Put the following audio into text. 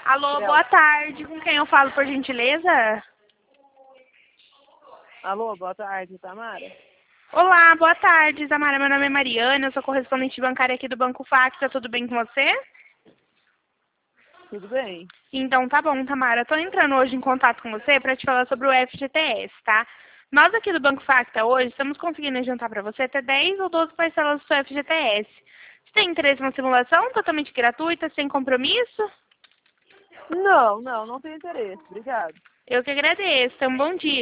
Alô, boa tarde. Com quem eu falo, por gentileza? Alô, boa tarde, Tamara. Olá, boa tarde, Tamara. Meu nome é Mariana, eu sou correspondente bancária aqui do Banco Facta. Tudo bem com você? Tudo bem? Então tá bom, Tamara. Tô entrando hoje em contato com você para te falar sobre o FGTS, tá? Nós aqui do Banco Facta hoje estamos conseguindo adiantar para você até 10 ou 12 parcelas do seu FGTS. Você tem interesse na simulação totalmente gratuita, sem compromisso? Não tenho interesse. Obrigado. Eu que agradeço. Então, bom dia.